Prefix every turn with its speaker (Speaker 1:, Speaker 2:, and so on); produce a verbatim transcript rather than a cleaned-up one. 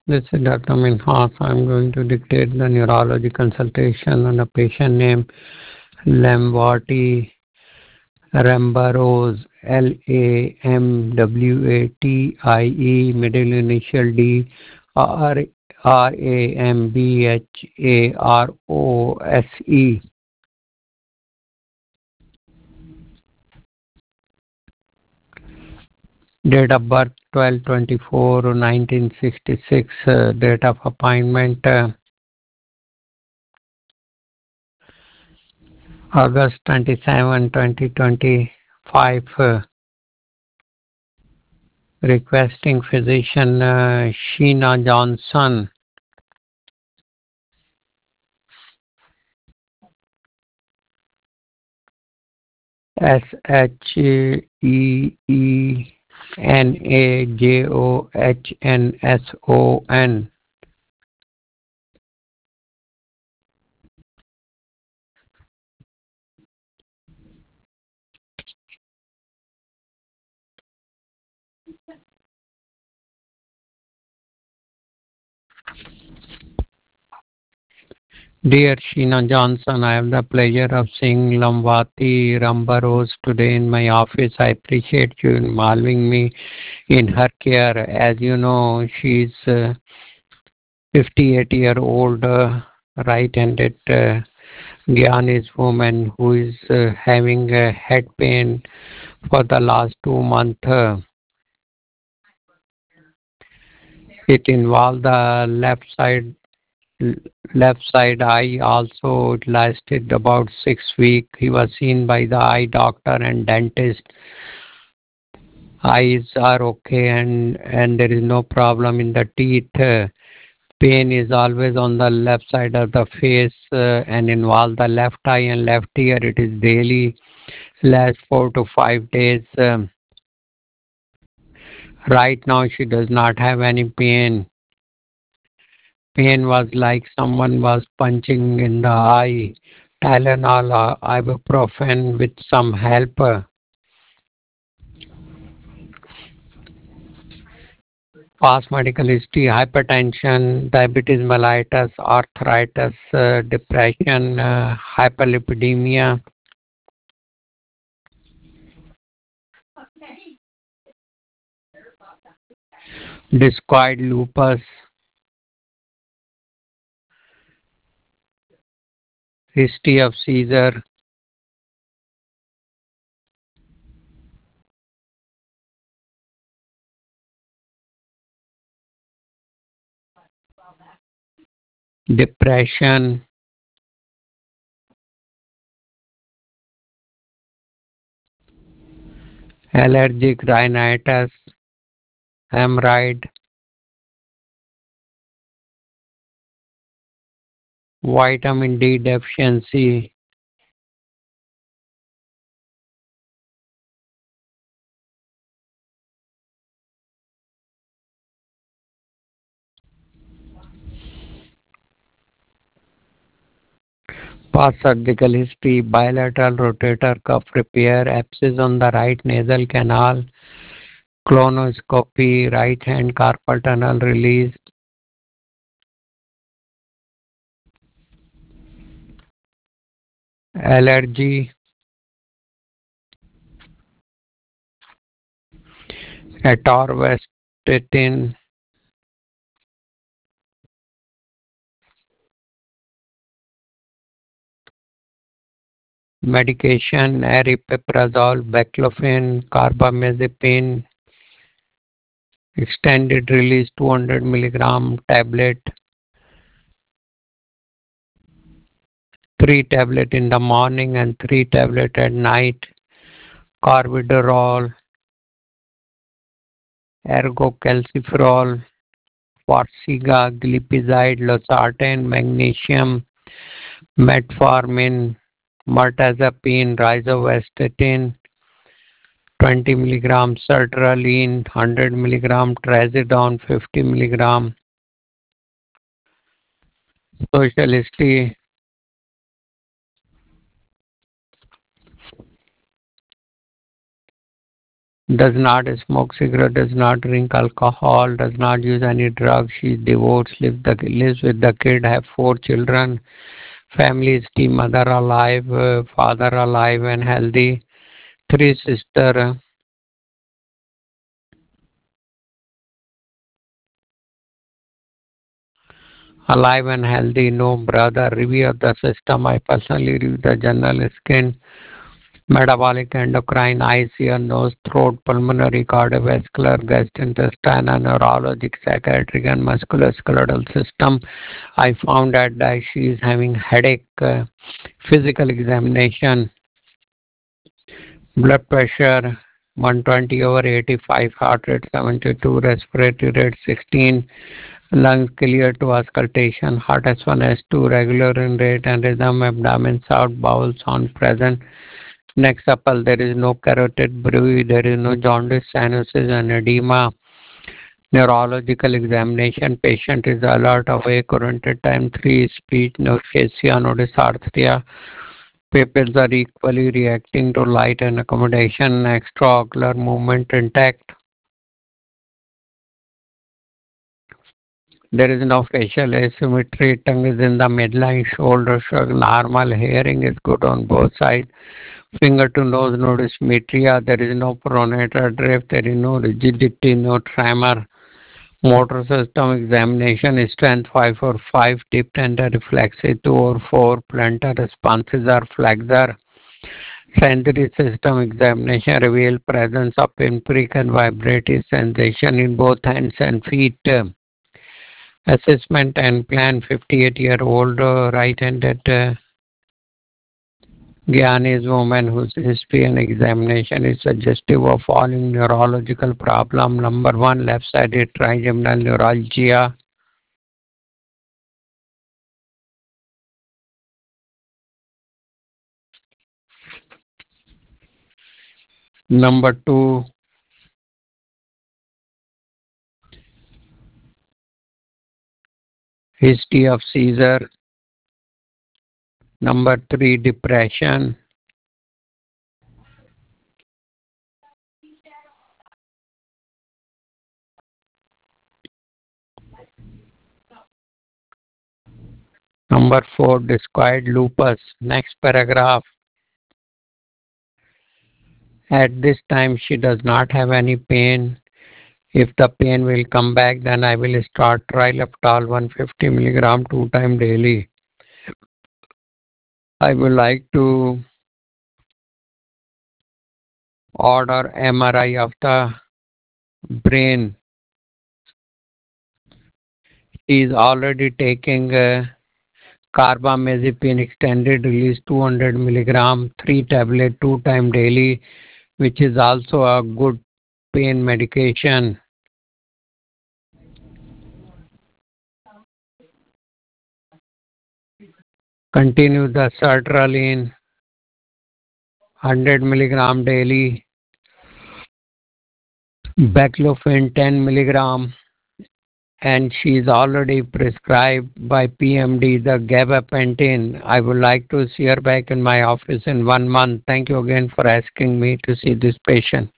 Speaker 1: This is Doctor Minhas. I'm going to dictate the neurology consultation on a patient name Lamberti Rambarose, L A M W A T I E, middle initial D, R R A M B H A R O S E. Date of birth twelve twenty-four nineteen sixty-six. Uh, date of appointment uh, August twenty-seventh, twenty twenty-five. Uh, requesting physician uh, Sheena Johnson. S H E E N A J O H N S O N. Dear Sheena Johnson, I have the pleasure of seeing Lamvati Rambarose today in my office. I appreciate you involving me in her care. As you know, she's uh, fifty-eight year old uh, right-handed uh, Guyanese woman who is uh, having a head pain for the last two months. Uh, it involved the left side left side eye also. It lasted about six weeks. He was seen by the eye doctor and dentist. Eyes are okay and and there is no problem in the teeth. Uh, pain is always on the left side of the face uh, and involve the left eye and left ear. It is daily, last four to five days. Um, right now she does not have any pain. Pain was like someone was punching in the eye. Tylenol or ibuprofen with some help. uh, Past medical history, hypertension, diabetes mellitus, arthritis, uh, depression, uh, hyperlipidemia, discoid lupus, history of seizure, depression, allergic rhinitis, hemorrhoid, vitamin D deficiency, past surgical history, bilateral rotator cuff repair, abscess on the right nasal canal, colonoscopy, right hand carpal tunnel release, allergy, atorvastatin, medication, aripiprazole, baclofen, carbamazepine, extended release two hundred milligram tablet, three tablet in the morning and three tablet at night, carvedilol, ergocalciferol, Farxiga, glipizide, losartan, magnesium, metformin, mirtazapine, rizovastatin, twenty milligram sertraline, one hundred milligram trazodone, fifty milligram. Social history, does not smoke cigarette, does not drink alcohol, does not use any drugs. She is divorced, lives, the, lives with the kid, have four children. Family is the mother alive, uh, father alive and healthy. Three sister, alive and healthy. No brother. Review of the system. I personally review the general skin, metabolic, endocrine, eyes, ear, nose, throat, pulmonary, cardiovascular, gastrointestinal, neurologic, psychiatric, and musculoskeletal system. I found out that she is having headache, uh, physical examination, blood pressure one twenty over eighty-five, heart rate seventy-two, respiratory rate sixteen, lungs clear to auscultation, heart S one, S two, regular in rate and rhythm, abdomen sound, bowel sound present. Next supple, there is no carotid bruit, there is no jaundice, sinuses and edema. Neurological examination, patient is alert, awake, oriented time three, speech, no aphasia, no dysarthria. Pupils are equally reacting to light and accommodation, extraocular movement intact. There is no facial asymmetry, tongue is in the midline, shoulder shrug, normal, hearing is good on both sides. Finger to nose, no dysmetria, there is no pronator drift, there is no rigidity, no tremor. Motor system examination, strength five or five, tip tender reflexive two or four, plantar responses are flexor. Sensory system examination reveal presence of pinprick and vibrative sensation in both hands and feet. Assessment and plan, fifty-eight-year-old uh, right-handed uh, Gyanese woman whose history and examination is suggestive of following neurological problem. Number one, left-sided trigeminal neuralgia. Number two, history of seizure. Number three, depression. Number four, discoid lupus. Next paragraph. At this time, she does not have any pain. If the pain will come back, then I will start trilaptol one hundred fifty milligram two times daily. I would like to order M R I of the brain. He is already taking uh, carbamazepine extended release two hundred milligram, three tablet two times daily, which is also a good pain medication. Continue the sertraline one hundred milligram daily, baclofen ten milligram, and she is already prescribed by P M D the gabapentin. I would like to see her back in my office in one month. Thank you again for asking me to see this patient.